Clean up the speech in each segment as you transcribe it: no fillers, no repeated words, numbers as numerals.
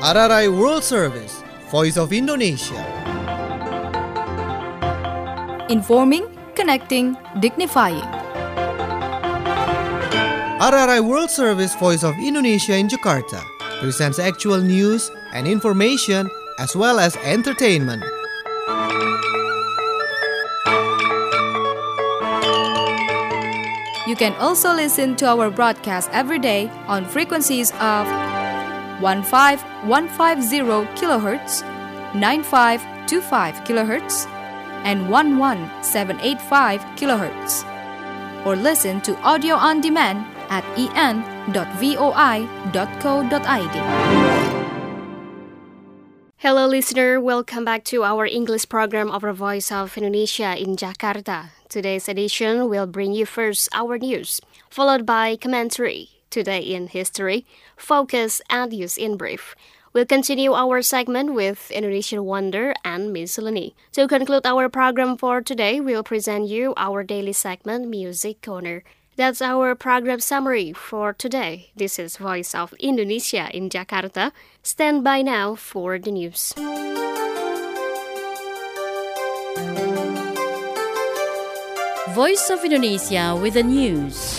RRI World Service, Voice of Indonesia. Informing, connecting, dignifying. RRI World Service, Voice of Indonesia in Jakarta presents actual news and information as well as entertainment. You can also listen to our broadcast every day on frequencies of 15150 kHz, 9525 kHz, and 11785 kHz. Or listen to audio on demand at en.voi.co.id. Hello listener, welcome back to our English program of the Voice of Indonesia in Jakarta. Today's edition will bring you first our news, followed by commentary, Today in History, Focus and News in Brief. We'll continue our segment with Indonesian Wonder and Miscellany. To conclude our program for today, we'll present you our daily segment, Music Corner. That's our program summary for today. This is Voice of Indonesia in Jakarta. Stand by now for the news. Voice of Indonesia with the news.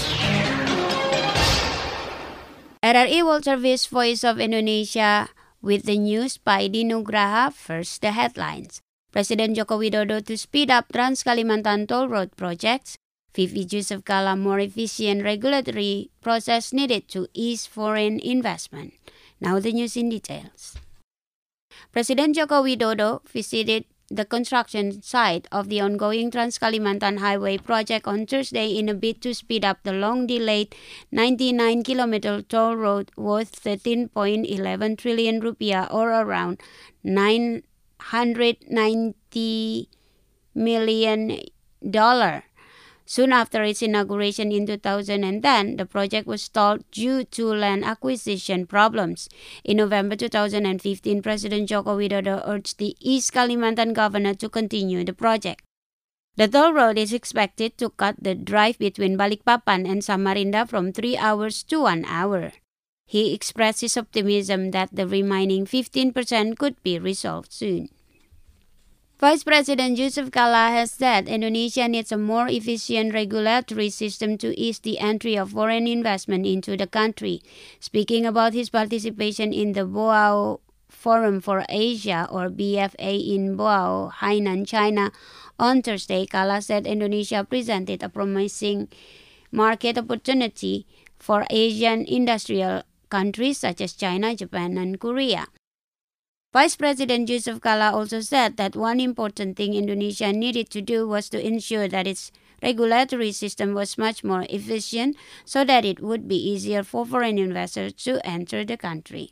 RRI World Service Voice of Indonesia with the news by Dino Graha. First, the headlines. President Joko Widodo to speed up Trans-Kalimantan Toll Road projects. VP Yusuf Kala more efficient regulatory process needed to ease foreign investment. Now the news in details. President Joko Widodo visited the construction site of the ongoing Trans-Kalimantan Highway project on Thursday in a bid to speed up the long-delayed 99-kilometer toll road worth 13.11 trillion rupiah or around $990 million. Soon after its inauguration in 2010, the project was stalled due to land acquisition problems. In November 2015, President Joko Widodo urged the East Kalimantan governor to continue the project. The toll road is expected to cut the drive between Balikpapan and Samarinda from 3 hours to 1 hour. He expressed his optimism that the remaining 15% could be resolved soon. Vice President Yusuf Kala has said Indonesia needs a more efficient regulatory system to ease the entry of foreign investment into the country. Speaking about his participation in the Boao Forum for Asia or BFA in Boao, Hainan, China, on Thursday, Kala said Indonesia presented a promising market opportunity for Asian industrial countries such as China, Japan, and Korea. Vice President Yusuf Kala also said that one important thing Indonesia needed to do was to ensure that its regulatory system was much more efficient so that it would be easier for foreign investors to enter the country.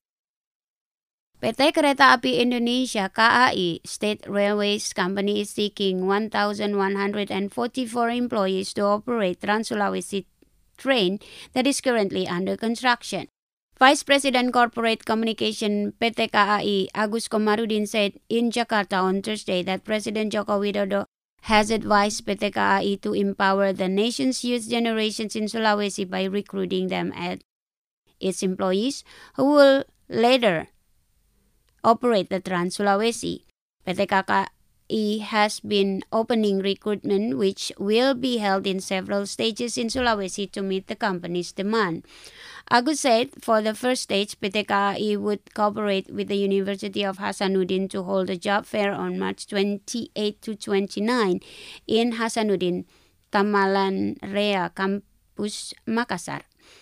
PT Kereta Api Indonesia KAI State Railways Company is seeking 1,144 employees to operate Trans-Sulawesi train that is currently under construction. Vice President Corporate Communication PT KAI Agus Komarudin said in Jakarta on Thursday that President Joko Widodo has advised PT KAI to empower the nation's youth generations in Sulawesi by recruiting them as its employees who will later operate the Trans-Sulawesi. PT KAI has been opening recruitment which will be held in several stages in Sulawesi to meet the company's demand. Agus said for the first stage, PT KAI would cooperate with the University of Hasanuddin to hold a job fair on March 28 to 29 in Hasanuddin Tamalan Rea Campus Makassar.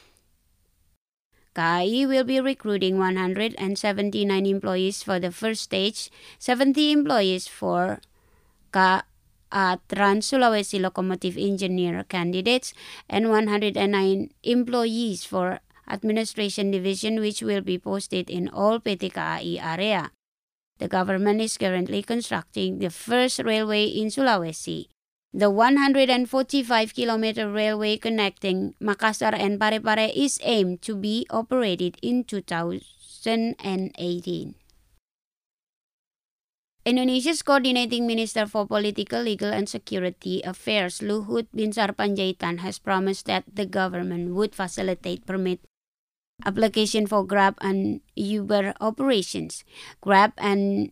KAI will be recruiting 179 employees for the first stage, 70 employees for KA Trans-Sulawesi Locomotive Engineer candidates, and 109 employees for Administration Division, which will be posted in all PT KAI area. The government is currently constructing the first railway in Sulawesi. The 145-kilometer railway connecting Makassar and Parepare is aimed to be operated in 2018. Indonesia's Coordinating Minister for Political, Legal and Security Affairs, Luhut Binsar Panjaitan, has promised that the government would facilitate permit application for Grab and Uber operations. Grab and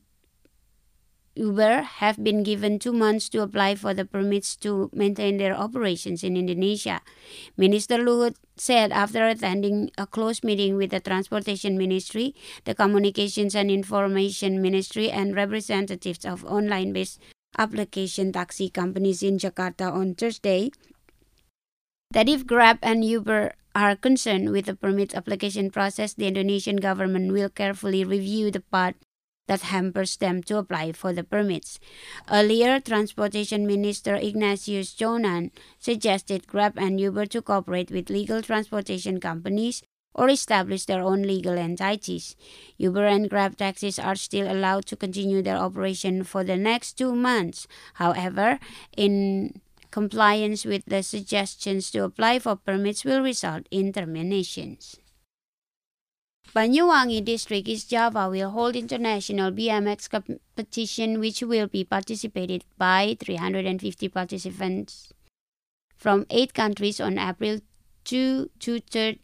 Uber have been given 2 months to apply for the permits to maintain their operations in Indonesia. Minister Luhut said after attending a close meeting with the Transportation Ministry, the Communications and Information Ministry, and representatives of online-based application taxi companies in Jakarta on Thursday, that if Grab and Uber are concerned with the permit application process, the Indonesian government will carefully review the part that hampers them to apply for the permits. Earlier, Transportation Minister Ignatius Jonan suggested Grab and Uber to cooperate with legal transportation companies or establish their own legal entities. Uber and Grab taxis are still allowed to continue their operation for the next 2 months. However, in compliance with the suggestions to apply for permits will result in terminations. Banyuwangi District, East Java will hold international BMX competition which will be participated by 350 participants from 8 countries on April 2 to 3,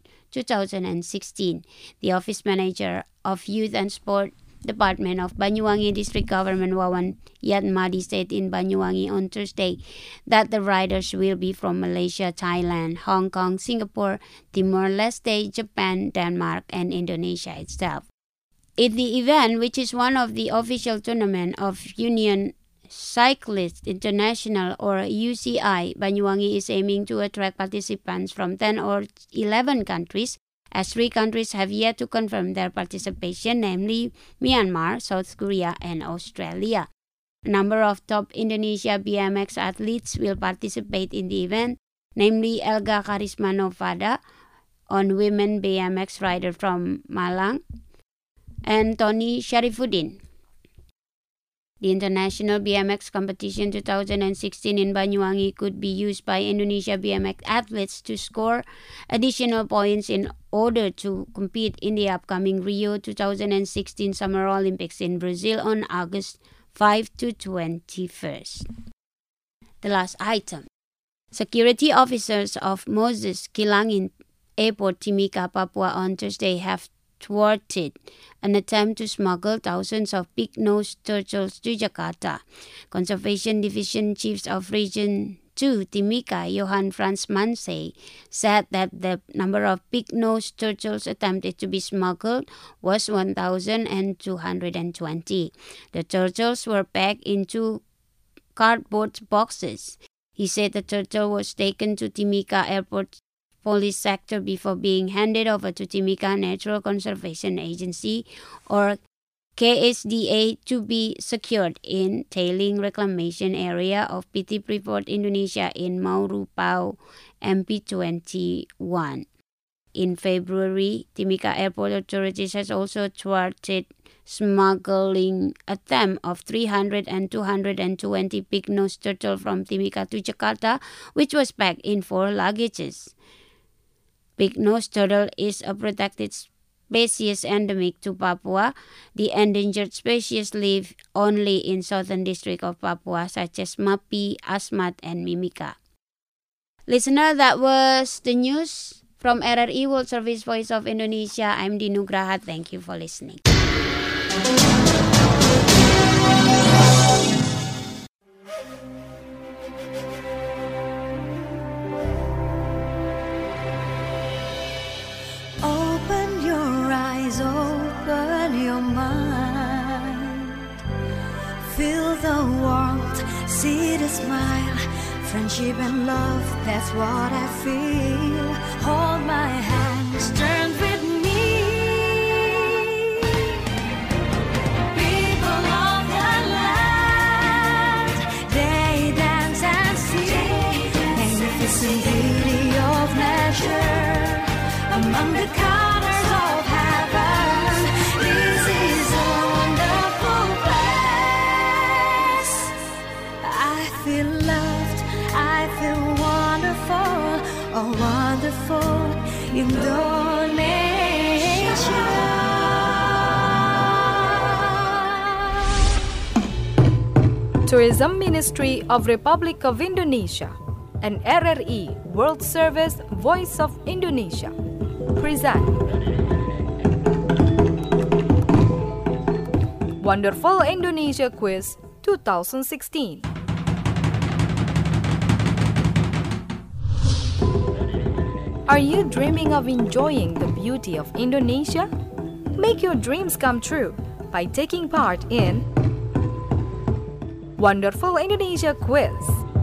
2016. The Office Manager of Youth and Sport Department of Banyuwangi District Government Wawan Yatmadi said in Banyuwangi on Thursday that the riders will be from Malaysia, Thailand, Hong Kong, Singapore, Timor-Leste, Japan, Denmark, and Indonesia itself. In the event, which is one of the official tournament of Union Cyclists International or UCI, Banyuwangi is aiming to attract participants from 10 or 11 countries, as 3 countries have yet to confirm their participation, namely Myanmar, South Korea, and Australia. A number of top Indonesia BMX athletes will participate in the event, namely Elga Karisma Novada, on women BMX rider from Malang, and Tony Sharifuddin. The International BMX Competition 2016 in Banyuwangi could be used by Indonesia BMX athletes to score additional points in order to compete in the upcoming Rio 2016 Summer Olympics in Brazil on August 5 to 21st. The last item. Security officers of Moses Kilangin Airport, Timika, Papua on Thursday have thwarted an attempt to smuggle thousands of big-nosed turtles to Jakarta. Conservation Division Chiefs of Region 2, Timika, Johan Frans Manse, said that the number of big-nosed turtles attempted to be smuggled was 1,220. The turtles were packed into cardboard boxes. He said the turtle was taken to Timika Airport Police Sector before being handed over to Timika Natural Conservation Agency or KSDA to be secured in Tailing Reclamation Area of PT Freeport Indonesia in Maurupao, MP21. In February, Timika Airport authorities has also thwarted smuggling attempt of 300 and 220 big-nosed turtle from Timika to Jakarta, which was packed in 4 luggages. Big-nosed turtle is a protected species endemic to Papua. The endangered species live only in southern district of Papua, such as Mapi, Asmat, and Mimika. Listener, that was the news from RRI World Service Voice of Indonesia. I'm Dinu Graha. Thank you for listening. Open your eyes, open your mind. Feel the warmth, see the smile. Friendship and love, that's what I feel. Hold my hands, turn with me. People of the land, they dance and sing. Magnificent beauty of nature among the colors of heaven. This is a wonderful place. I feel loved, I feel wonderful, oh wonderful Indonesia. Tourism Ministry of Republic of Indonesia and RRI World Service Voice of Indonesia present Wonderful Indonesia Quiz 2016. Are you dreaming of enjoying the beauty of Indonesia? Make your dreams come true by taking part in Wonderful Indonesia Quiz.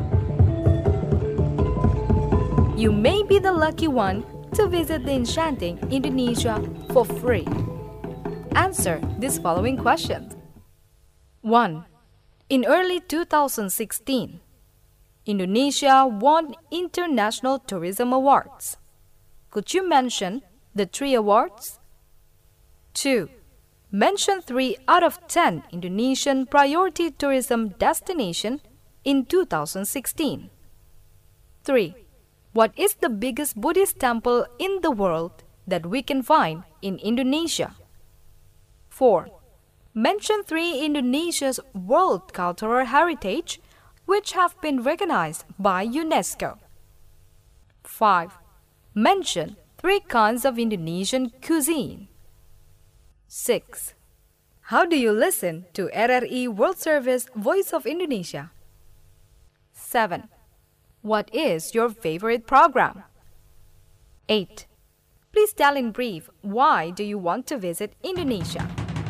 You may be the lucky one to visit the enchanting Indonesia for free. Answer these following questions. 1. In early 2016, Indonesia won International Tourism Awards. Could you mention the 3 awards? 2. Mention 3 out of 10 Indonesian priority tourism destination in 2016. 3. What is the biggest Buddhist temple in the world that we can find in Indonesia? 4. Mention 3 Indonesia's World Cultural Heritage which have been recognized by UNESCO. 5. Mention 3 kinds of Indonesian cuisine. 6. How do you listen to RRI World Service Voice of Indonesia? 7. What is your favorite program? 8. Please tell in brief why do you want to visit Indonesia?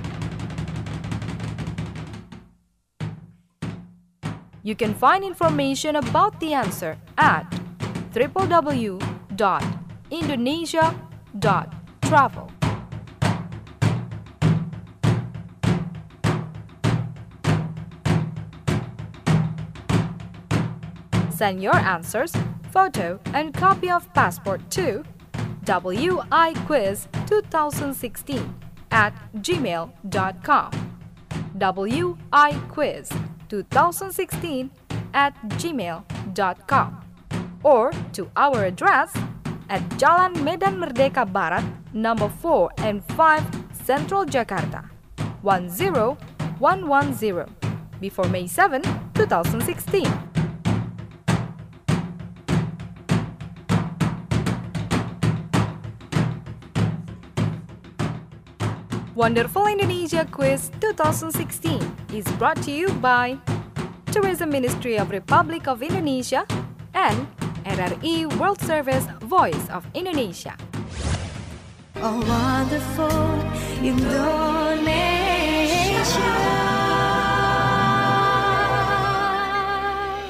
You can find information about the answer at www.indonesia.travel. Send your answers, photo, and copy of passport to wiquiz2016@gmail.com. wiquiz2016@gmail.com or to our address at Jalan Medan Merdeka Barat, number 4 and 5, Central Jakarta, 10110, before May 7, 2016. Wonderful Indonesia Quiz 2016 is brought to you by Tourism Ministry of Republic of Indonesia and RRI World Service Voice of Indonesia. Oh, wonderful Indonesia.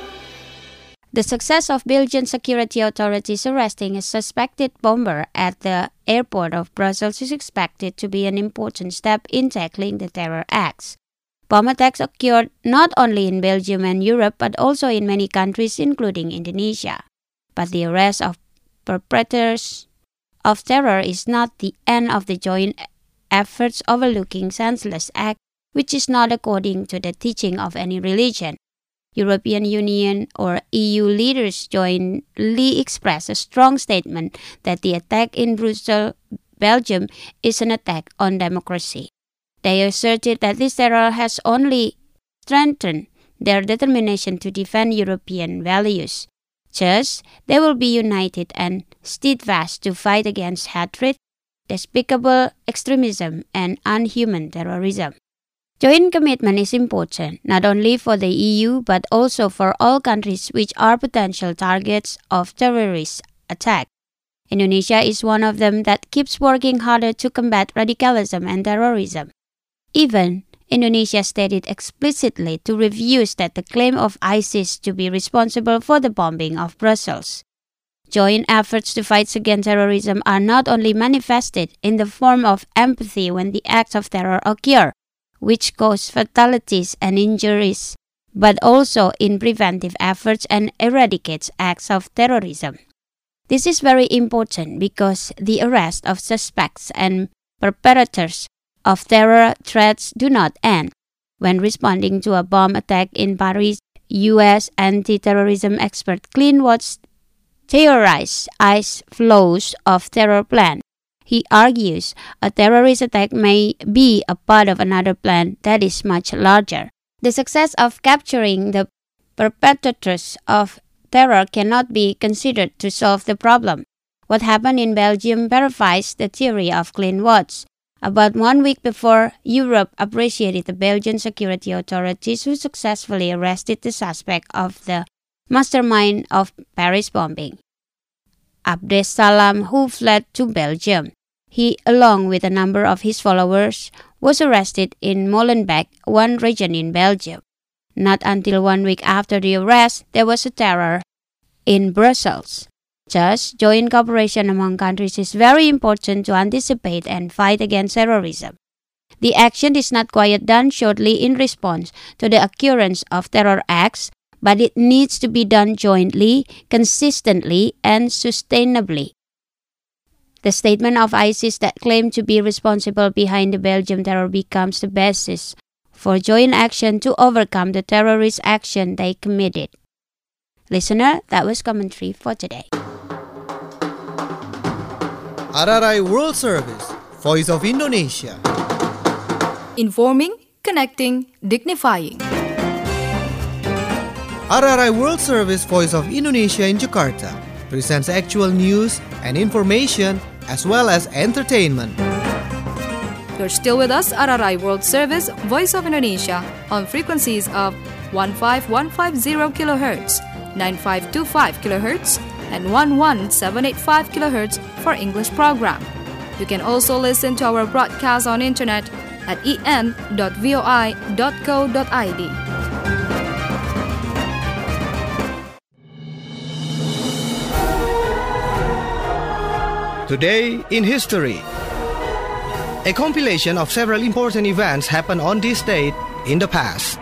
The success of Belgian security authorities arresting a suspected bomber at the airport of Brussels is expected to be an important step in tackling the terror acts. Bomb attacks occurred not only in Belgium and Europe but also in many countries including Indonesia. But the arrest of perpetrators of terror is not the end of the joint efforts overlooking senseless acts, which is not according to the teaching of any religion. European Union or EU leaders jointly expressed a strong statement that the attack in Brussels, Belgium, is an attack on democracy. They asserted that this terror has only strengthened their determination to defend European values. Thus, they will be united and steadfast to fight against hatred, despicable extremism, and unhuman terrorism. Joint commitment is important not only for the EU but also for all countries which are potential targets of terrorist attack. Indonesia is one of them that keeps working harder to combat radicalism and terrorism. Even Indonesia stated explicitly to refuse that the claim of ISIS to be responsible for the bombing of Brussels. Joint efforts to fight against terrorism are not only manifested in the form of empathy when the acts of terror occur, which cause fatalities and injuries, but also in preventive efforts and eradicates acts of terrorism. This is very important because the arrest of suspects and perpetrators of terror threats do not end. When responding to a bomb attack in Paris, U.S. anti-terrorism expert Clint Watts theorized ice flows of terror plan. He argues a terrorist attack may be a part of another plan that is much larger. The success of capturing the perpetrators of terror cannot be considered to solve the problem. What happened in Belgium verifies the theory of clean votes. About 1 week before, Europe appreciated the Belgian security authorities who successfully arrested the suspect of the mastermind of Paris bombing, Abdes Salam, who fled to Belgium. He, along with a number of his followers, was arrested in Molenbeek, one region in Belgium. Not until 1 week after the arrest, there was a terror in Brussels. Thus, joint cooperation among countries is very important to anticipate and fight against terrorism. The action is not quite done shortly in response to the occurrence of terror acts, but it needs to be done jointly, consistently, and sustainably. The statement of ISIS that claimed to be responsible behind the Belgium terror becomes the basis for joint action to overcome the terrorist action they committed. Listener, that was commentary for today. RRI World Service, Voice of Indonesia. Informing, connecting, dignifying. RRI World Service, Voice of Indonesia in Jakarta presents actual news and information as well as entertainment. You're still with us, RRI World Service, Voice of Indonesia, on frequencies of 15150 kHz, 9525 kHz, and 11785 kHz for English program. You can also listen to our broadcast on internet at en.voi.co.id. Today in History. A compilation of several important events happened on this date in the past.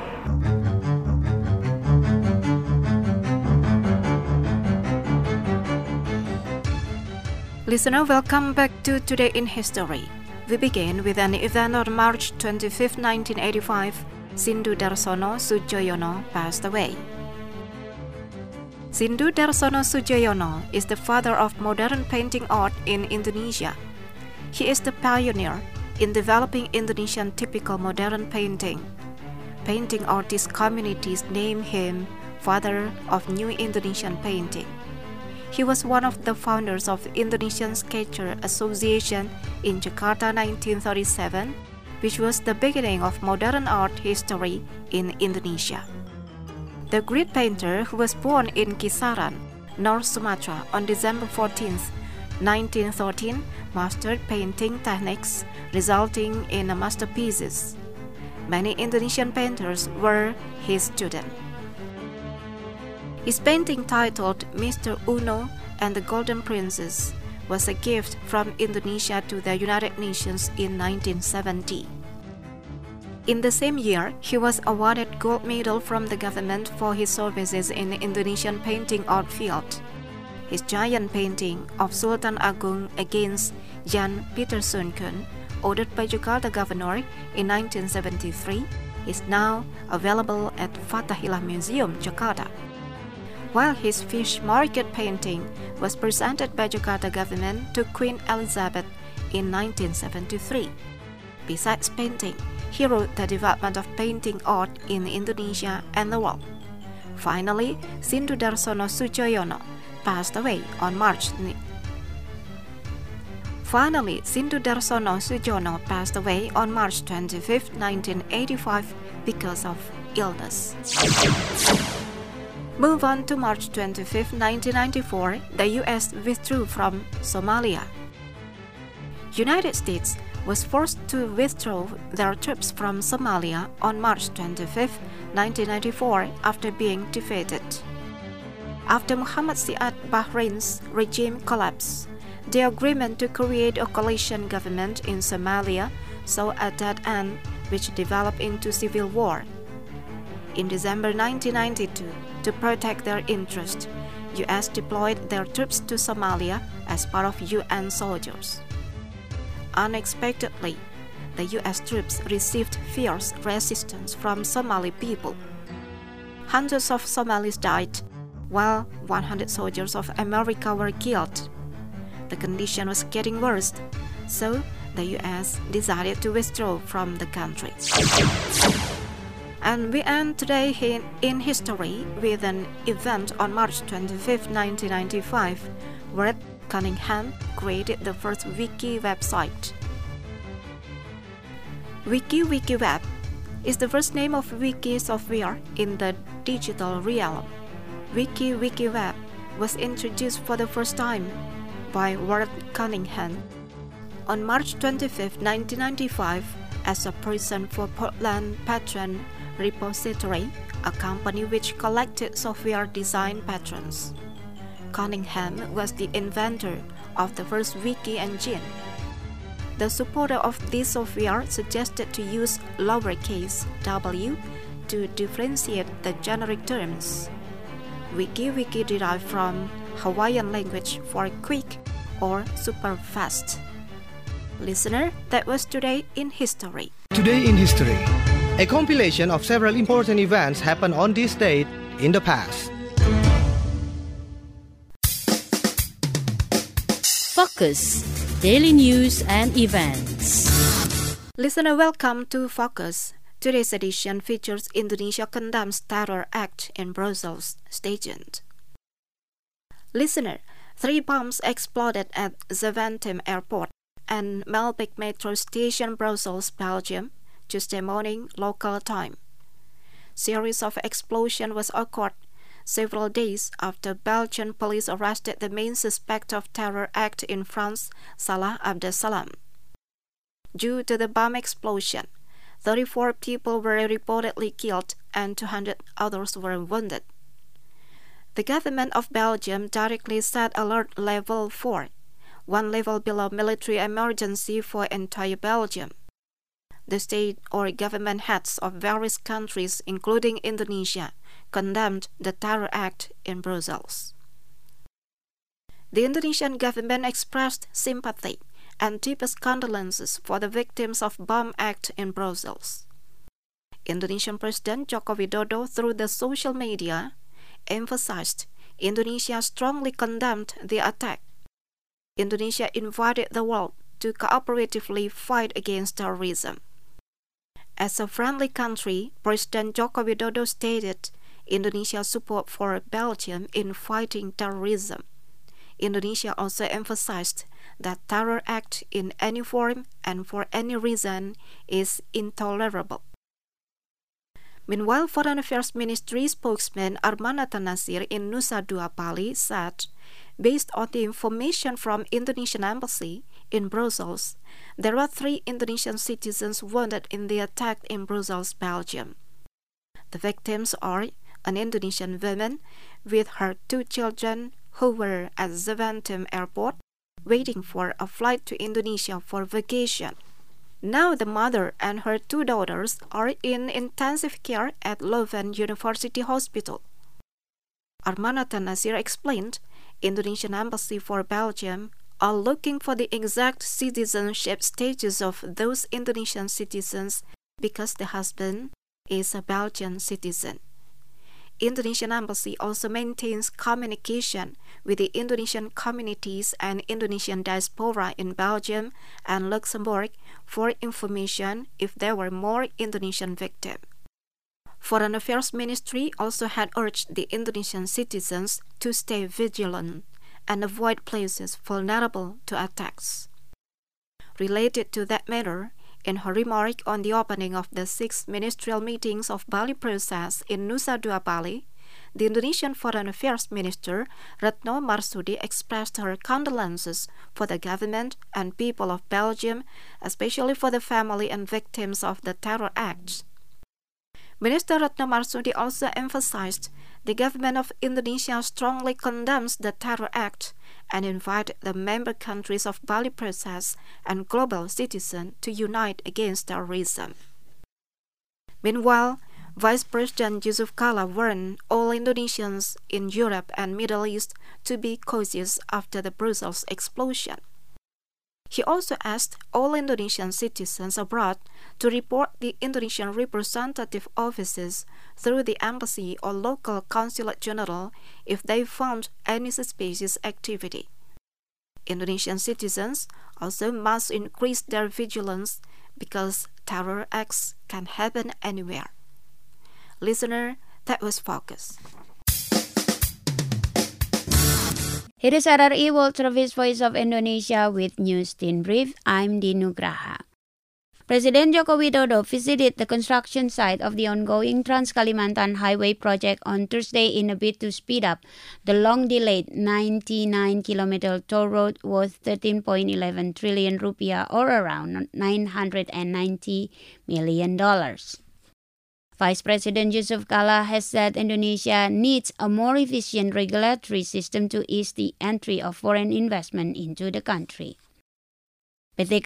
Listener, welcome back to Today in History. We begin with an event on March 25, 1985. Sindu Darsono Soedjojono passed away. Sindu Darsono Soedjojono is the father of modern painting art in Indonesia. He is the pioneer in developing Indonesian typical modern painting. Painting artist communities name him father of New Indonesian painting. He was one of the founders of Indonesian Sketcher Association in Jakarta 1937, which was the beginning of modern art history in Indonesia. The great painter, who was born in Kisaran, North Sumatra on December 14, 1913, mastered painting techniques resulting in masterpieces. Many Indonesian painters were his students. His painting titled Mr. Uno and the Golden Princess was a gift from Indonesia to the United Nations in 1970. In the same year, he was awarded gold medal from the government for his services in the Indonesian painting art field. His giant painting of Sultan Agung against Jan Pieterszoon, ordered by Jakarta Governor in 1973, is now available at Fathahillah Museum, Jakarta. While his fish market painting was presented by Jakarta government to Queen Elizabeth in 1973. Besides painting, he wrote the development of painting art in Indonesia and the world. Finally, Sindu Darsono Soedjojono passed away on March 25, 1985 because of illness. Move on to March 25, 1994, the U.S. withdrew from Somalia. United States was forced to withdraw their troops from Somalia on March 25, 1994, after being defeated. After Muhammad Siad Bahrain's regime collapsed, the agreement to create a coalition government in Somalia saw a dead end which developed into civil war. In December 1992, to protect their interests, U.S. deployed their troops to Somalia as part of UN soldiers. Unexpectedly, the U.S. troops received fierce resistance from Somali people. Hundreds of Somalis died, while 100 soldiers of America were killed. The condition was getting worse, so the U.S. decided to withdraw from the country. And we end today in history with an event on March 25, 1995, where Cunningham created the first wiki website. WikiWeb is the first name of wiki software in the digital realm. WikiWeb was introduced for the first time by Ward Cunningham on March 25, 1995, as a present for Portland Patron Repository, a company which collected software design patrons. Cunningham was the inventor of the first wiki engine. The supporter of this software suggested to use lowercase w to differentiate the generic terms. Wiki derived from Hawaiian language for quick or super fast. Listener, that was Today in History. Today in History, a compilation of several important events happened on this date in the past. Focus, daily news and events. Listener, welcome to Focus. Today's edition features Indonesia condemns terror act in Brussels. Stay tuned. Listener, 3 bombs exploded at Zaventem Airport and Melbeek Metro Station, Brussels, Belgium, Tuesday morning local time. Series of explosion was occurred several days after Belgian police arrested the main suspect of terror act in France, Salah Abdeslam. Due to the bomb explosion, 34 people were reportedly killed and 200 others were wounded. The government of Belgium directly set alert level 4, 1 level below military emergency for entire Belgium. The state or government heads of various countries, including Indonesia, condemned the terror act in Brussels. The Indonesian government expressed sympathy and deepest condolences for the victims of bomb act in Brussels. Indonesian President Joko Widodo, through the social media, emphasized Indonesia strongly condemned the attack. Indonesia invited the world to cooperatively fight against terrorism. As a friendly country, President Joko Widodo stated Indonesia's support for Belgium in fighting terrorism. Indonesia also emphasized that terror act in any form and for any reason is intolerable. Meanwhile, Foreign Affairs Ministry spokesman Armanata Nasir in Nusa Dua Bali said, based on the information from Indonesian Embassy in Brussels, there are 3 Indonesian citizens wounded in the attack in Brussels, Belgium. The victims are an Indonesian woman with her 2 children who were at Zaventem Airport waiting for a flight to Indonesia for vacation. Now the mother and her 2 daughters are in intensive care at Leuven University Hospital. Armanata Nasir explained, Indonesian Embassy for Belgium are looking for the exact citizenship status of those Indonesian citizens because the husband is a Belgian citizen. Indonesian Embassy also maintains communication with the Indonesian communities and Indonesian diaspora in Belgium and Luxembourg for information if there were more Indonesian victims. Foreign Affairs Ministry also had urged the Indonesian citizens to stay vigilant and avoid places vulnerable to attacks. Related to that matter, in her remark on the opening of the 6th ministerial meetings of Bali process in Nusa Dua Bali, the Indonesian Foreign Affairs Minister Retno Marsudi expressed her condolences for the government and people of Belgium, especially for the family and victims of the terror acts. Minister Retno Marsudi also emphasized the government of Indonesia strongly condemns the terror act and invited the member countries of Bali process and global citizens to unite against terrorism. Meanwhile, Vice President Yusuf Kala warned all Indonesians in Europe and Middle East to be cautious after the Brussels explosion. He also asked all Indonesian citizens abroad to report the Indonesian representative offices through the embassy or local consulate general if they found any suspicious activity. Indonesian citizens also must increase their vigilance because terror acts can happen anywhere. Listener, that was Focus. It is RRI World Service Voice of Indonesia with News in Brief. I'm Dinugraha. President Joko Widodo visited the construction site of the ongoing Trans-Kalimantan Highway project on Thursday in a bid to speed up the long-delayed 99-kilometer toll road worth 13.11 trillion rupiah or around $990 million. Vice President Yusuf Kala has said Indonesia needs a more efficient regulatory system to ease the entry of foreign investment into the country. PT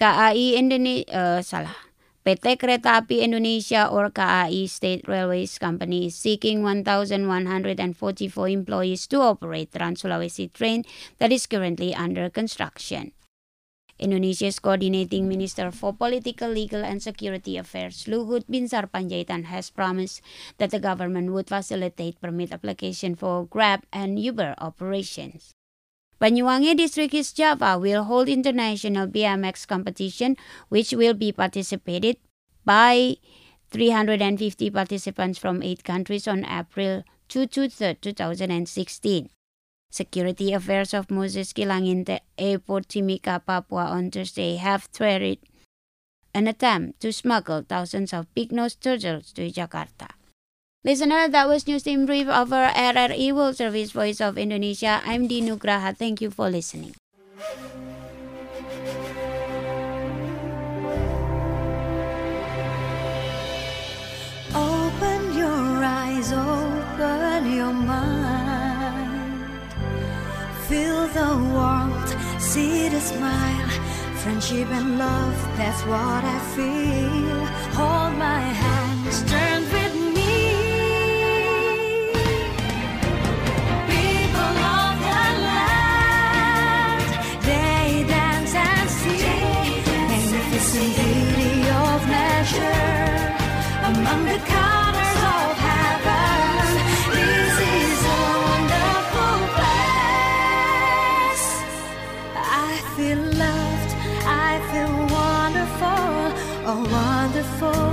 Kereta Api Indonesia or KAI State Railways Company is seeking 1,144 employees to operate Trans-Sulawesi train that is currently under construction. Indonesia's coordinating Minister for Political, Legal and Security Affairs, Luhut Binsar Panjaitan, has promised that the government would facilitate permit application for Grab and Uber operations. Banyuwangi District East Java will hold international BMX competition, which will be participated by 350 participants from 8 countries on April 2 to 3, 2016. Security Affairs of Moses Kilangin Airport Timika, Papua on Thursday have thwarted an attempt to smuggle thousands of big-nosed turtles to Jakarta. Listener, that was News in Brief of our RRI World Service Voice of Indonesia. I'm Dinugraha. Thank you for listening. Open your eyes, open your mind. Feel the warmth, see the smile. Friendship and love, that's what I feel. Hold my hands, turn with me. Beauty of nature among the colors of heaven. This is a wonderful place. I feel loved, I feel wonderful, oh wonderful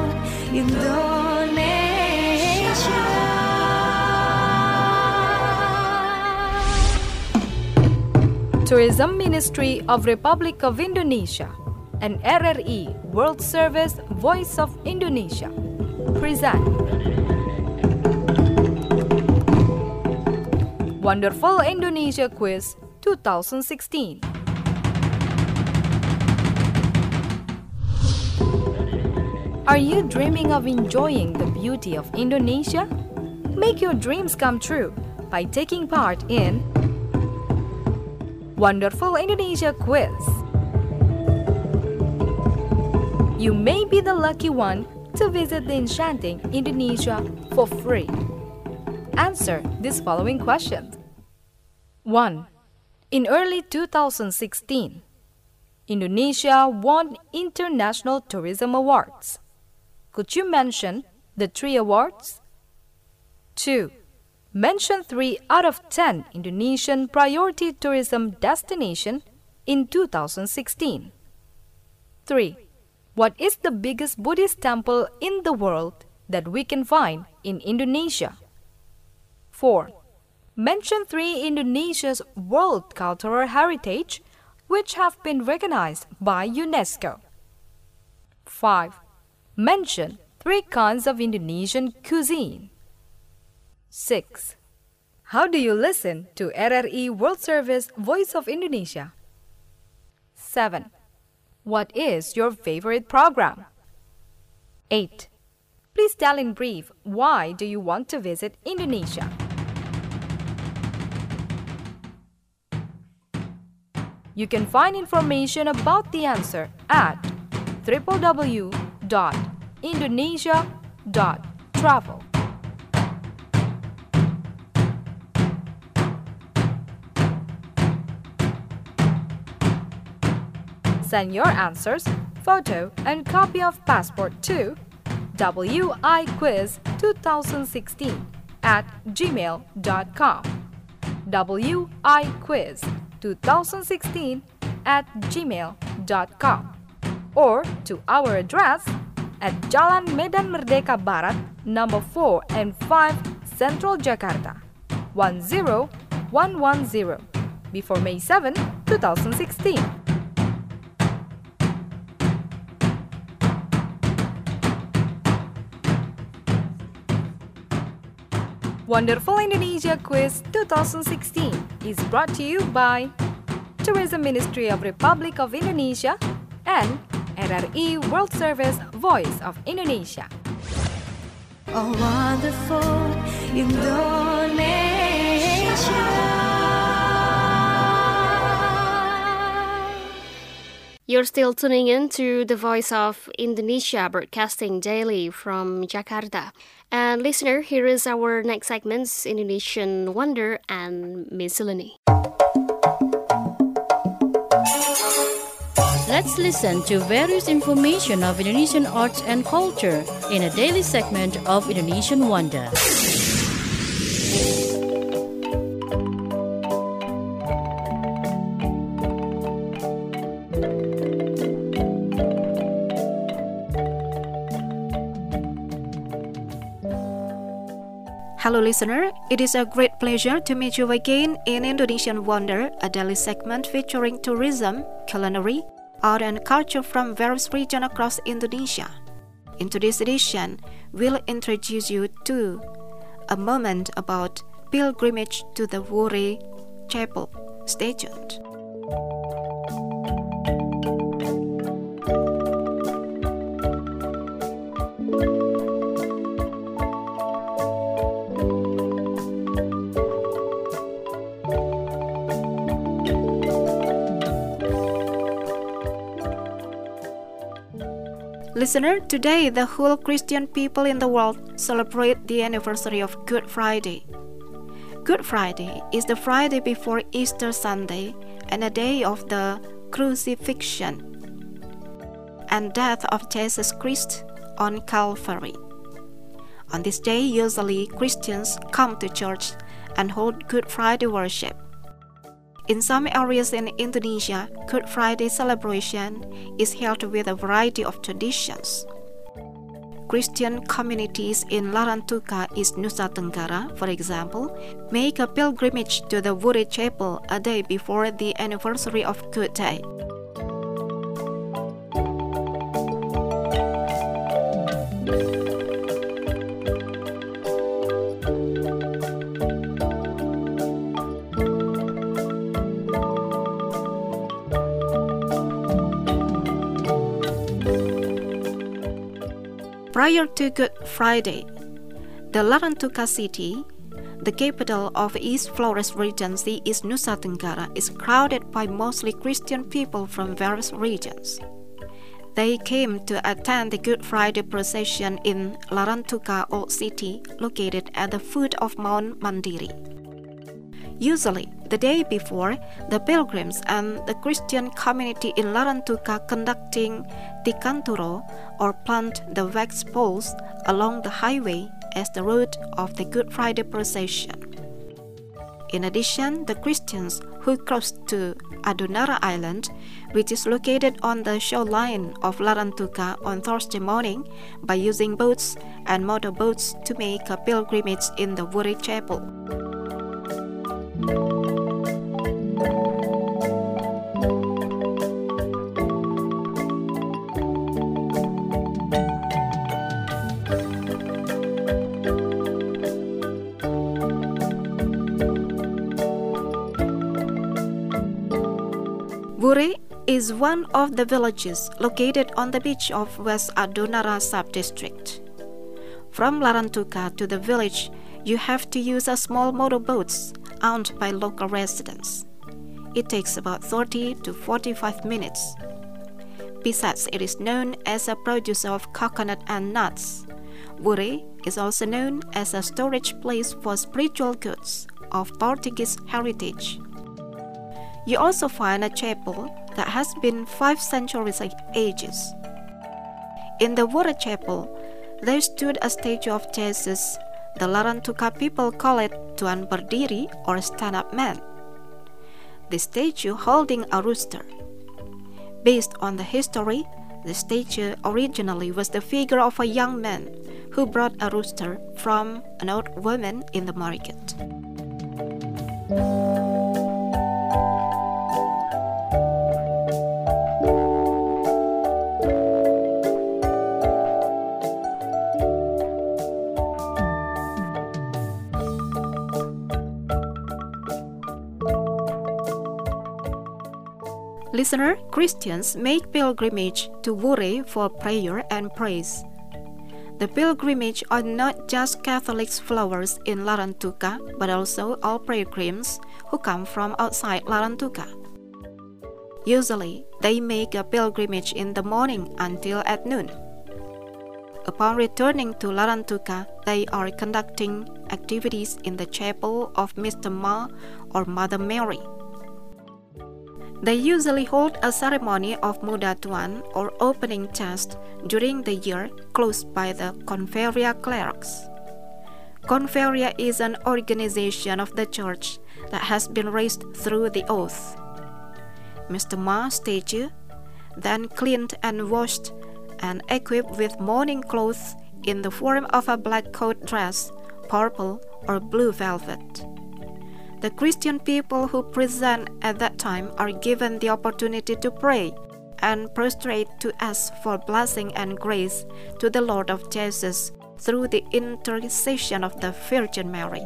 Indonesia. Tourism Ministry of Republic of Indonesia and RRI World Service Voice of Indonesia present Wonderful Indonesia Quiz 2016. Are you dreaming of enjoying the beauty of Indonesia? Make your dreams come true by taking part in Wonderful Indonesia Quiz. You may be the lucky one to visit the enchanting Indonesia for free. Answer these following questions. 1. In early 2016, Indonesia won International Tourism Awards. Could you mention the 3 awards? 2. Mention 3 out of 10 Indonesian priority tourism destinations in 2016. 3. What is the biggest Buddhist temple in the world that we can find in Indonesia? 4. Mention 3 Indonesia's World Cultural Heritage which have been recognized by UNESCO. 5. Mention 3 kinds of Indonesian cuisine. 6. How do you listen to RRI World Service Voice of Indonesia? 7. What is your favorite program? 8. Please tell in brief why do you want to visit Indonesia? You can find information about the answer at www.indonesia.travel. Send your answers, photo, and copy of passport to wiquiz2016@gmail.com. wiquiz2016@gmail.com or to our address at Jalan Medan Merdeka Barat, number 4 and 5, Central Jakarta, 10110. before May 7, 2016. Wonderful Indonesia Quiz 2016 is brought to you by Tourism Ministry of Republic of Indonesia and RRI World Service Voice of Indonesia. Oh, wonderful Indonesia. You're still tuning in to the Voice of Indonesia, broadcasting daily from Jakarta. And listener, here is our next segments, Indonesian Wonder and Miscellany. Let's listen to various information of Indonesian arts and culture in a daily segment of Indonesian Wonder. Hello listener, it is a great pleasure to meet you again in Indonesian Wonder, a daily segment featuring tourism, culinary, art and culture from various regions across Indonesia. In today's edition, we'll introduce you to a moment about pilgrimage to the Wurre Chapel. Stay tuned. Listener, today the whole Christian people in the world celebrate the anniversary of Good Friday. Good Friday is the Friday before Easter Sunday and a day of the crucifixion and death of Jesus Christ on Calvary. On this day, usually Christians come to church and hold Good Friday worship. In some areas in Indonesia, Good Friday celebration is held with a variety of traditions. Christian communities in Larantuka, East Nusa Tenggara, for example, make a pilgrimage to the Wurre Chapel a day before the anniversary of Good Day. Prior to Good Friday, the Larantuka city, the capital of East Flores Regency, East Nusa Tenggara, is crowded by mostly Christian people from various regions. They came to attend the Good Friday procession in Larantuka Old City, located at the foot of Mount Mandiri. Usually, the day before, the pilgrims and the Christian community in Larantuka conducting tikanturo or plant the wax poles along the highway as the route of the Good Friday procession. In addition, the Christians who crossed to Adunara Island, which is located on the shoreline of Larantuka on Thursday morning, by using boats and motorboats to make a pilgrimage in the Wurre Chapel. Wurre is one of the villages located on the beach of West Adunara sub-district. From Larantuka to the village, you have to use a small motorboats owned by local residents. It takes about 30 to 45 minutes. Besides, it is known as a producer of coconut and nuts. Wurre is also known as a storage place for spiritual goods of Portuguese heritage. You also find a chapel that has been 5 centuries ages. In the Wurre Chapel, there stood a statue of Jesus. The Larantuka people call it Tuan Berdiri or stand-up man. The statue holding a rooster. Based on the history, the statue originally was the figure of a young man who brought a rooster from an old woman in the market. Listener, Christians make pilgrimage to Wure for prayer and praise. The pilgrimage are not just Catholic followers in Larantuka, but also all pilgrims who come from outside Larantuka. Usually, they make a pilgrimage in the morning until at noon. Upon returning to Larantuka, they are conducting activities in the chapel of Mr. Ma or Mother Mary. They usually hold a ceremony of Muda Tuan or opening test during the year closed by the Conferia clerics. Conferia is an organization of the church that has been raised through the oath. Mr. Ma's statue, then cleaned and washed and equipped with mourning clothes in the form of a black coat dress, purple or blue velvet. The Christian people who present at that time are given the opportunity to pray and prostrate to ask for blessing and grace to the Lord of Jesus through the intercession of the Virgin Mary.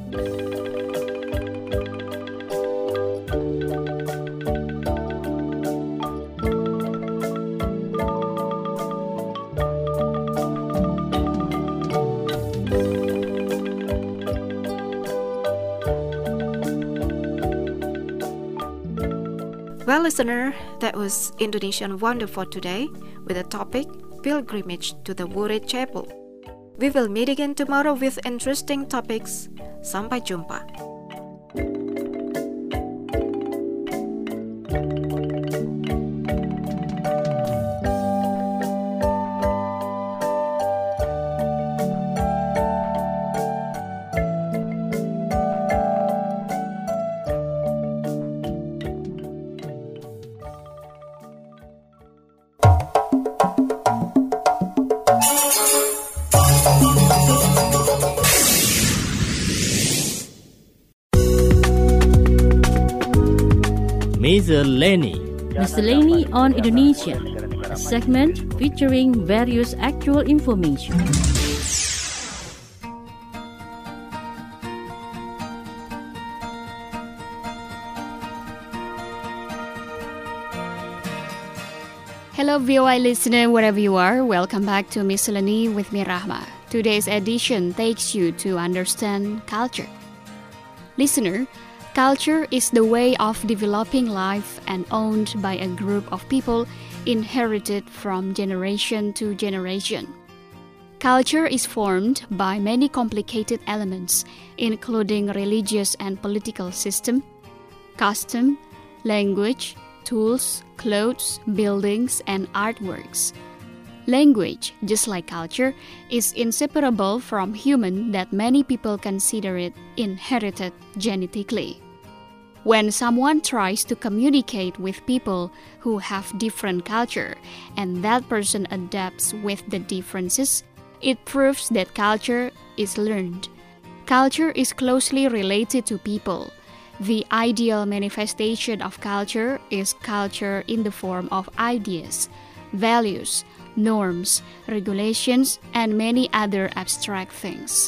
Well, listener, that was Indonesian Wonder for today with the topic Pilgrimage to the Wure Chapel. We will meet again tomorrow with interesting topics. Sampai jumpa. Miscellany on Indonesia, a segment featuring various actual information. Hello VOA listener, wherever you are, welcome back to Miscellany with me, Rahma. Today's edition takes you to understand culture. Listener, culture is the way of developing life and owned by a group of people inherited from generation to generation. Culture is formed by many complicated elements, including religious and political system, custom, language, tools, clothes, buildings, and artworks. Language, just like culture, is inseparable from human that many people consider it inherited genetically. When someone tries to communicate with people who have different culture and that person adapts with the differences, it proves that culture is learned. Culture is closely related to people. The ideal manifestation of culture is culture in the form of ideas, values, norms, regulations, and many other abstract things.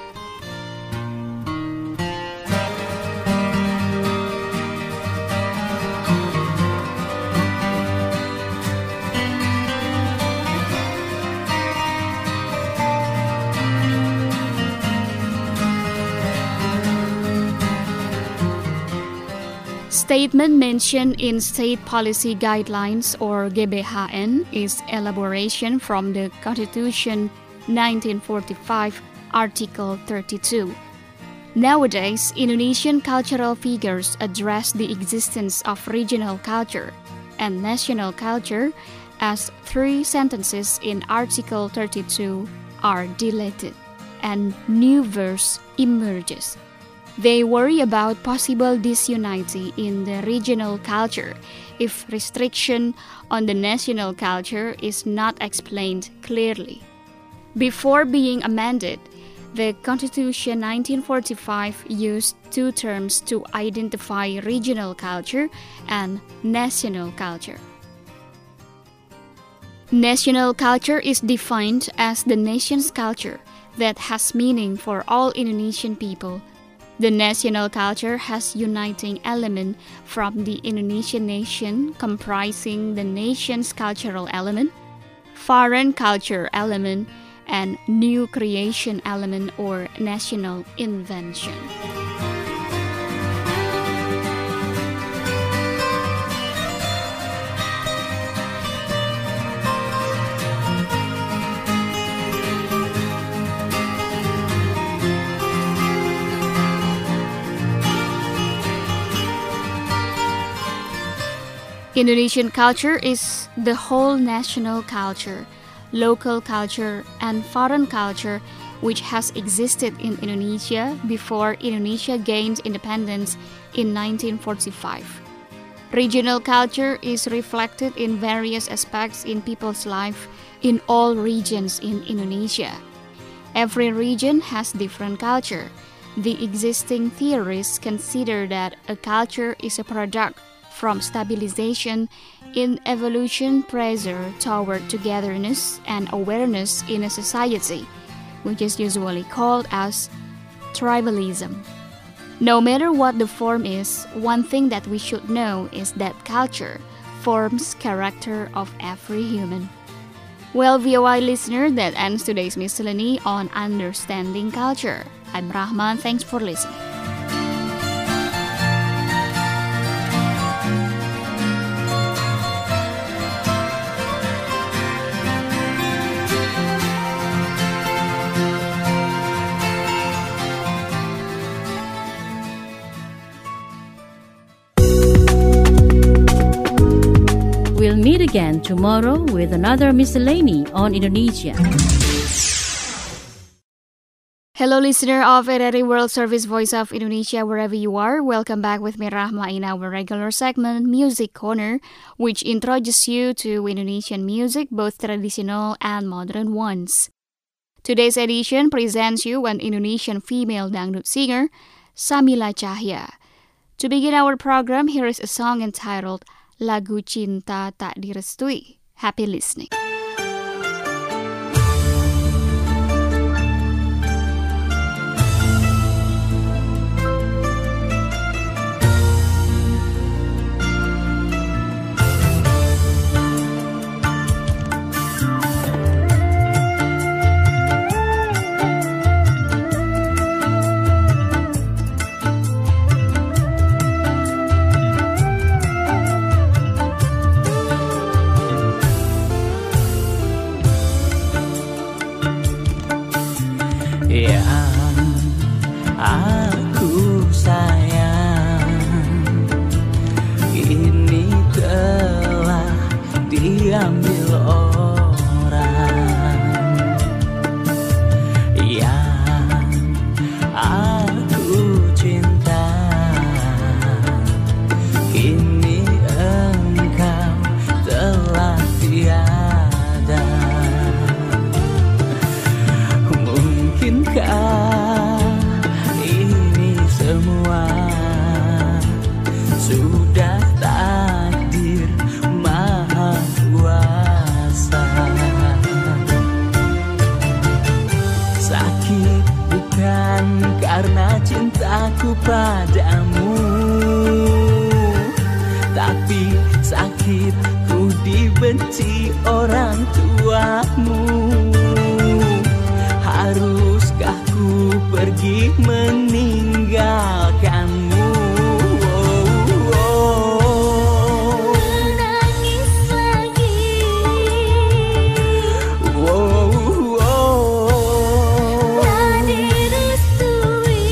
Statement mentioned in State Policy Guidelines or GBHN is elaboration from the Constitution 1945, Article 32. Nowadays, Indonesian cultural figures address the existence of regional culture and national culture as 3 sentences in Article 32 are deleted and new verse emerges. They worry about possible disunity in the regional culture if restriction on the national culture is not explained clearly. Before being amended, the Constitution 1945 used 2 terms to identify regional culture and national culture. National culture is defined as the nation's culture that has meaning for all Indonesian people. The national culture has uniting element from the Indonesian nation comprising the nation's cultural element, foreign culture element, and new creation element or national invention. Indonesian culture is the whole national culture, local culture, and foreign culture which has existed in Indonesia before Indonesia gained independence in 1945. Regional culture is reflected in various aspects in people's life in all regions in Indonesia. Every region has different culture. The existing theories consider that a culture is a product from stabilization in evolution pressure toward togetherness and awareness in a society, which is usually called as tribalism. No matter what the form is, one thing that we should know is that culture forms character of every human. Well, VOI listener, that ends today's miscellany on understanding culture. I'm Rahman, thanks for listening. We'll meet again tomorrow with another miscellany on Indonesia. Hello listener of RRI World Service Voice of Indonesia, wherever you are. Welcome back with me Rahma in our regular segment Music Corner, which introduces you to Indonesian music, both traditional and modern ones. Today's edition presents you an Indonesian female dangdut singer, Samila Cahya. To begin our program, here is a song entitled Lagu Cinta Tak Direstui. Happy listening. Aku sayang, ini telah diambil orang yang aku cinta. Kini engkau telah tiada. Mungkinkah semua sudah takdir Maha Kuasa. Sakit bukan karena cintaku padamu, tapi sakit ku dibenci orang tuamu. Haruskah ku pergi meninggalkanmu? Menangis lagi, tak direstui.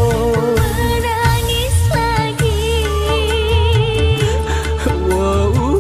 Menangis lagi,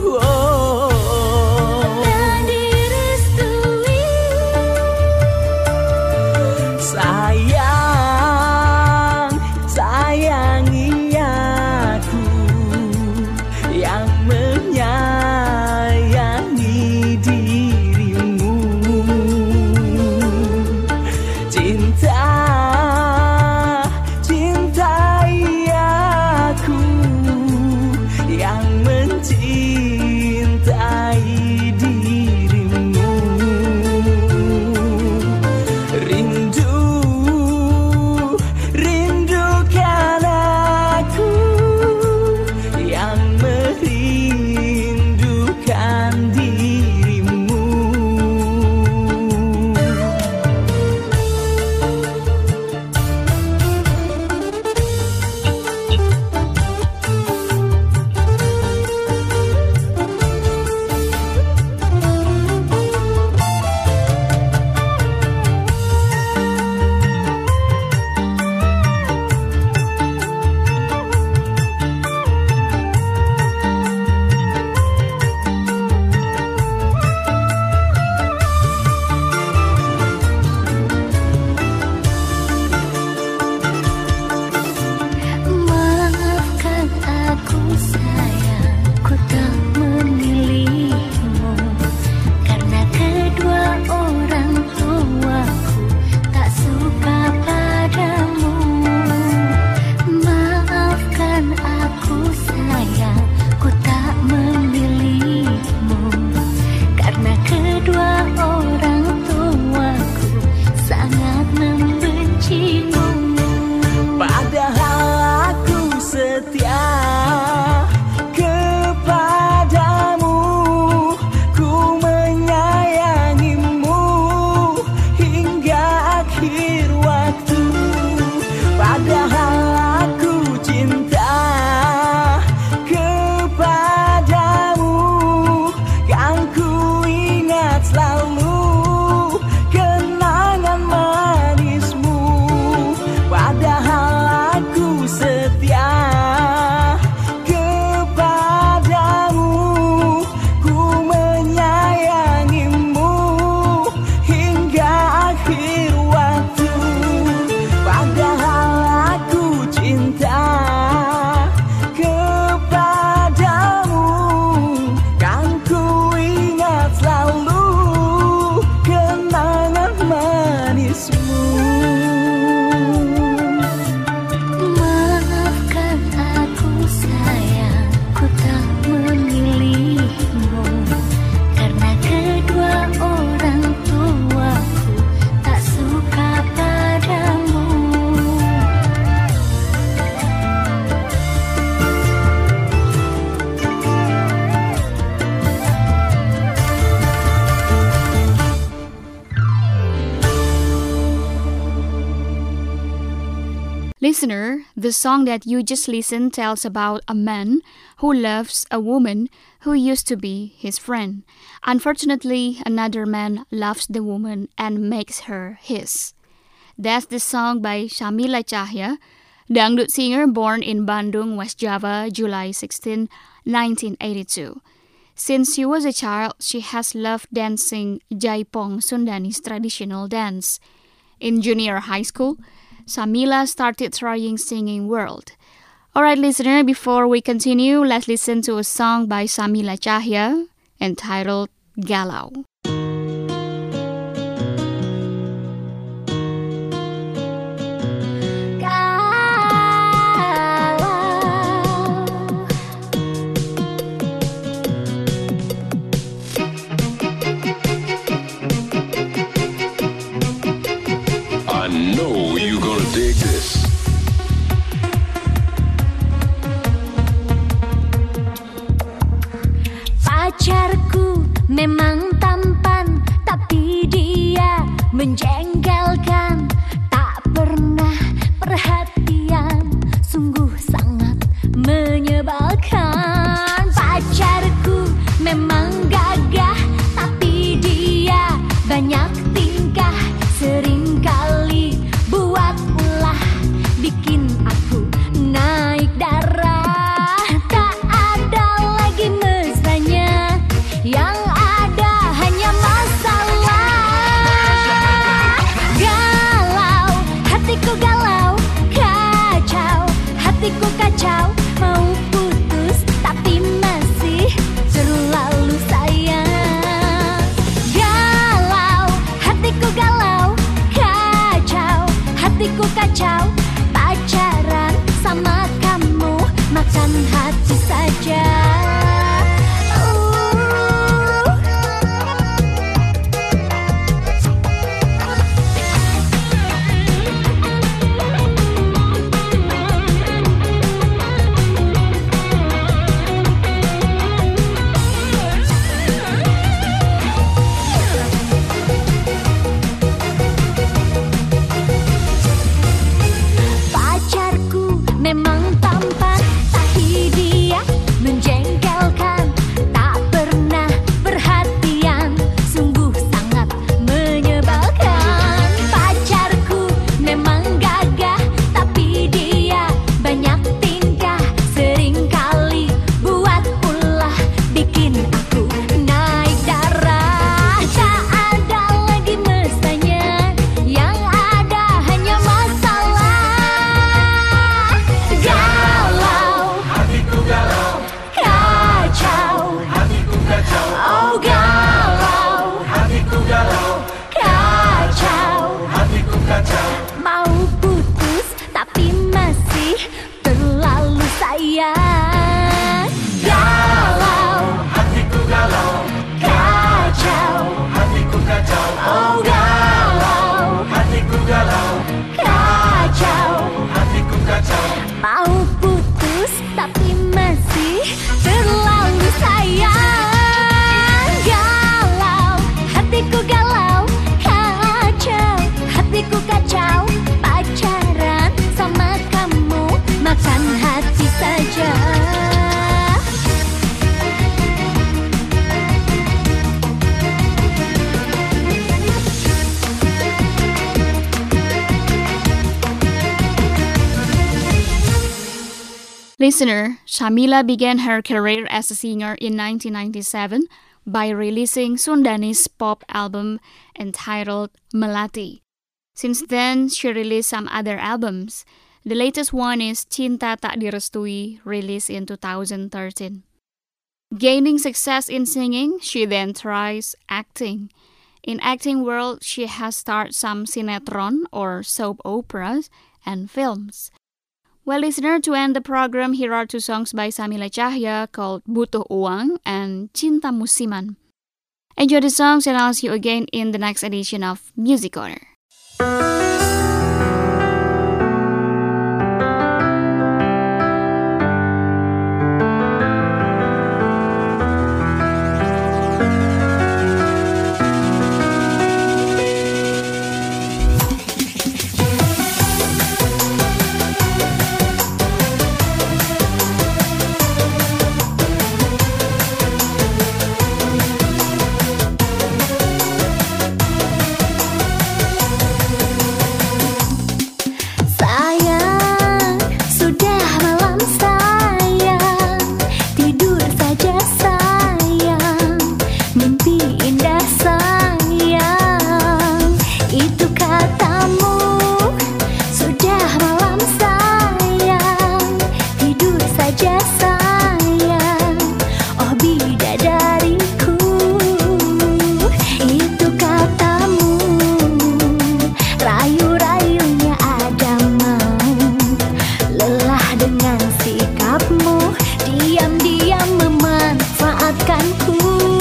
Listener, the song that you just listened tells about a man who loves a woman who used to be his friend. Unfortunately, another man loves the woman and makes her his. That's the song by Shamila Chahya, dangdut singer born in Bandung, West Java, July 16, 1982. Since she was a child, she has loved dancing Jaipong, Sundanese traditional dance. In junior high school, Shamila started trying singing world. Alright, listener, before we continue, let's listen to a song by Shamila Chahya entitled Galau. Pacarku memang tampan, tapi dia menjengkelkan. Tak pernah perhatian, sungguh sangat menyebalkan. Pacarku memang gagah, tapi dia banyak tingkah. Seringkali buat ulah, bikin aku naik darah. Yang ada hanya masalah. Galau, hatiku galau, kacau, hatiku kacau. Mau putus tapi masih terlalu sayang. Galau, hatiku galau, kacau, hatiku kacau. Pacaran sama kamu, makan hati saja. Memang tampan, tapi dia menjengkelkan. Tak pernah perhatian, sungguh sangat menyebalkan. Pacarku memang gagah, tapi dia banyak tingkah. Seringkali buat ulah, bikin aku naik darah. Tak ada lagi mesranya, yang ada hanya masalah. Galau, hatiku galau, kacau, hatiku kacau. Oh galau, hatiku galau, kacau, hatiku kacau. Mau putus tapi masih terlalu sayang. Galau, hatiku galau, kacau, hatiku kacau. Oh galau, hatiku galau, kacau, hatiku kacau. Mau putus tapi masih terlalu sayang. Galau, hatiku galau, kacau, hatiku kacau. Pacaran sama kamu, makan hati saja. Listener, Shamila began her career as a singer in 1997 by releasing Sundanese pop album entitled Melati. Since then, she released some other albums. The latest one is Cinta Tak Direstui, released in 2013. Gaining success in singing, she then tries acting. In acting world, she has starred some sinetron or soap operas and films. Well, listener, to end the program, here are two songs by Shamila Chahya called Butuh Uang and Cinta Musiman. Enjoy the songs and I'll see you again in the next edition of Music Corner. Sayang, sudah malam sayang, tidur saja sayang, mimpi indah sayang, itu katamu. Sudah malam sayang, tidur saja sayang, oh bidadariku, itu katamu. Rayu-rayunya ada mau, lelah dengan sikapmu, diam-diam memanfaatkanku.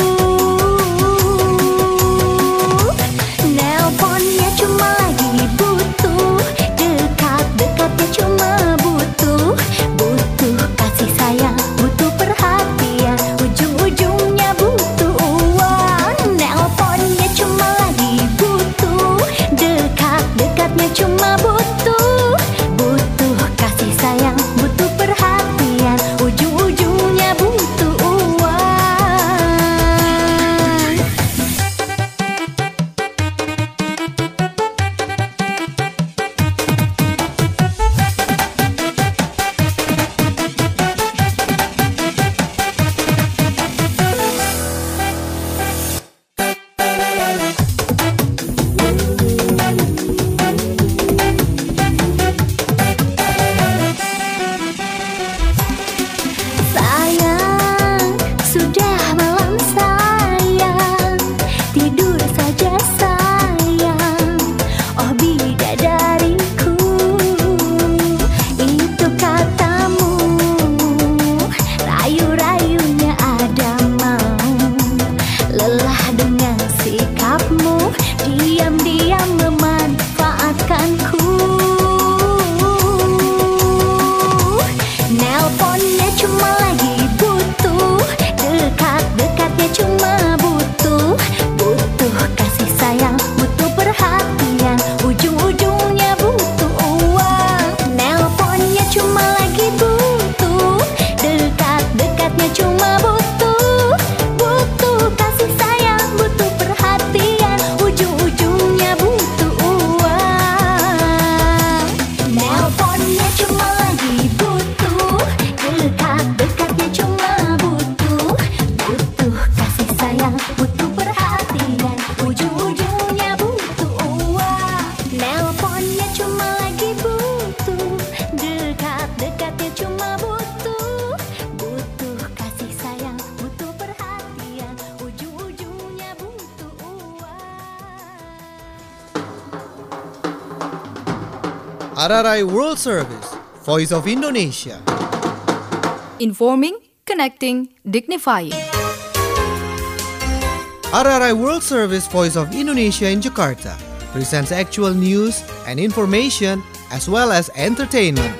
Nelponnya cuma lagi butuh, dekat-dekatnya cuma butuh, butuh kasih sayang, butuh perhatian, ujung-ujungnya butuh uang. Nelponnya cuma lagi butuh, dekat-dekatnya cuma butuh, butuh kasih sayang, butuh perhatian, ujung-ujungnya butuh uang. Sayang, sudah malam sayang, tidur saja sayang, oh bidadariku, itu katamu. Rayu-rayunya ada mau, lelah dengan sikapmu, diam-diam memanfaatkanku. Nelponnya cuma lagi butuh, dekat-dekatnya cuma butuh, butuh kasih sayang, butuh perhatian, ujung-ujungnya butuh uang. Nelponnya cuma lagi butuh, dekat-dekatnya cuma butuh, butuh kasih sayang, butuh perhatian, ujung-ujungnya butuh uang. Nelponnya cuma lagi butuh, dekat-dekatnya cuma butuh, butuh kasih sayang, butuh perhatian, ujung-ujungnya butuh uang. Nelponnya cuma lagi butuh, dekat-dekatnya cuma butuh, butuh kasih sayang, butuh perhatian, ujung-ujungnya butuh uang. RRI World Service, Voice of Indonesia. Informing, connecting, dignifying. RRI World Service, Voice of Indonesia in Jakarta presents actual news and information as well as entertainment.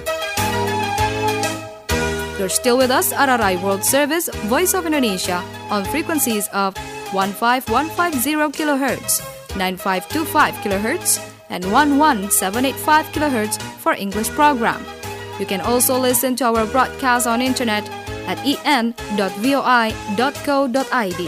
You're still with us, RRI World Service, Voice of Indonesia, on frequencies of 15150 kHz, 9525 kHz, and 11785 kHz for English program. You can also listen to our broadcast on internet at en.voi.co.id.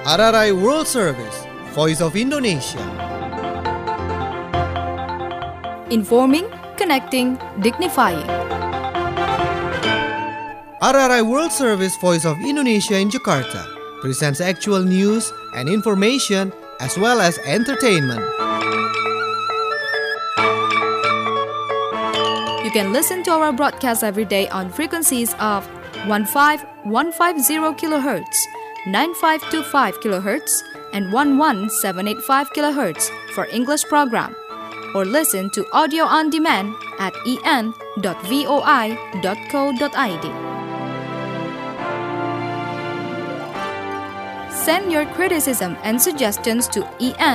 RRI World Service, Voice of Indonesia. Informing, connecting, dignifying. RRI World Service, Voice of Indonesia in Jakarta presents actual news and information as well as entertainment. You can listen to our broadcast every day on frequencies of 15150 kHz, 9525 kHz, and 11785 kHz for English program, or listen to audio on demand at en.voi.co.id. Send your criticism and suggestions to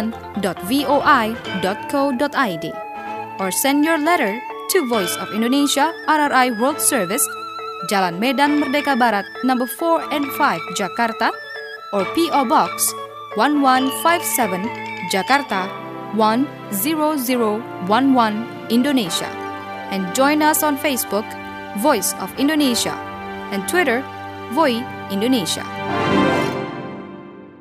en.voi.co.id or send your letter to Voice of Indonesia RRI World Service, Jalan Medan Merdeka Barat, number 4 and 5, Jakarta, or P.O. Box 1157, Jakarta 10011, Indonesia. And join us on Facebook, Voice of Indonesia, and Twitter, Voi Indonesia.